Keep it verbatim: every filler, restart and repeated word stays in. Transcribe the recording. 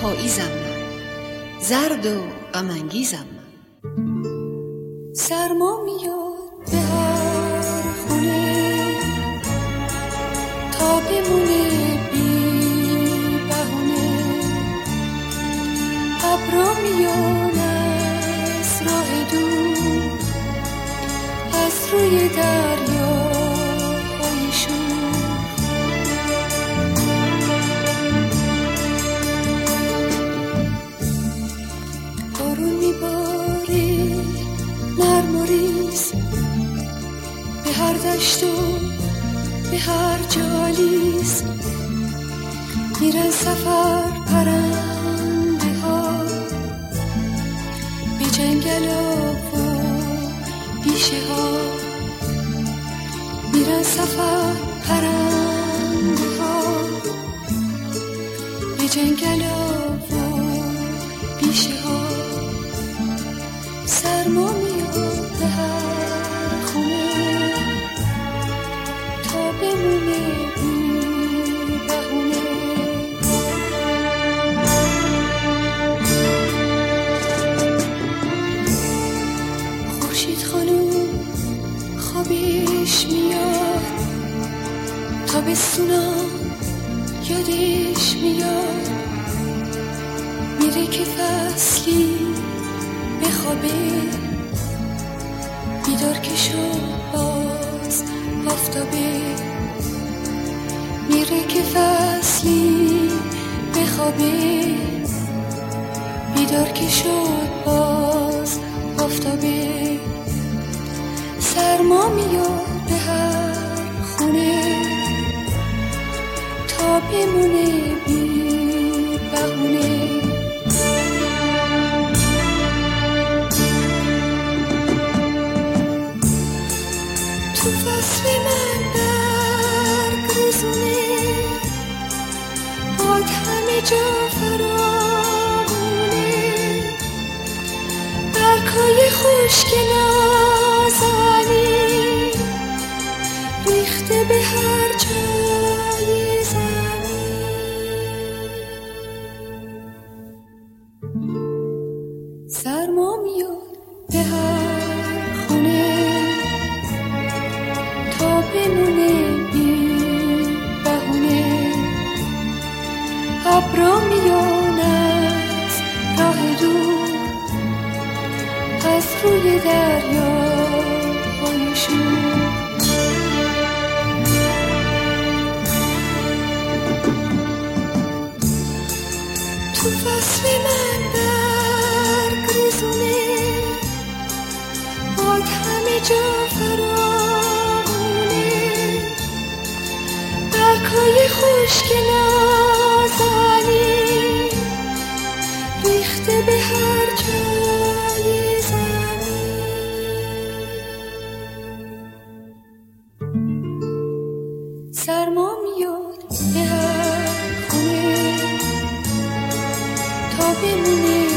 پاییزم من، زرد و غم‌انگیزم من. سرما میاد به هر خونه تا بمونه بی بهونه، ابرا میاد از راه دور، از روی دریا های شور. بارون میباره نرم و ریز به هر دشت و به هر جالیز، میرن سفر پرنده ها به جنگل و بیشه ها، میرن سفر پرنده ها به جنگل و بیشه ها. سرما میاد به هر خونه تا بمونه بی بهونه. خورشید خانوم خوابش میاد، تابستونا یادش میاد، میره که فصلی بخوابه، بیدار که شد باز آفتابه، میره که فصلی بخوابه، بیدار که شد باز آفتابه. سرما میاد به هر خونه تا بمونه بی بهونه. تو فصل من برگ ریزونه، باد همه جا فراوونه، برگ‌های خشک نازنی ریخته به هر جای زمین. سرما میاد به هر خونه تا بمونه بی بهونه، ابرا میان از راه دور، از روی دریا های شور. تو فصل من برگ ریزونه، باد همه جا فراوونه، برگ‌های خشک نازنی ریخته به هر جای زمین. سرما میاد به هر خونه تا بمونه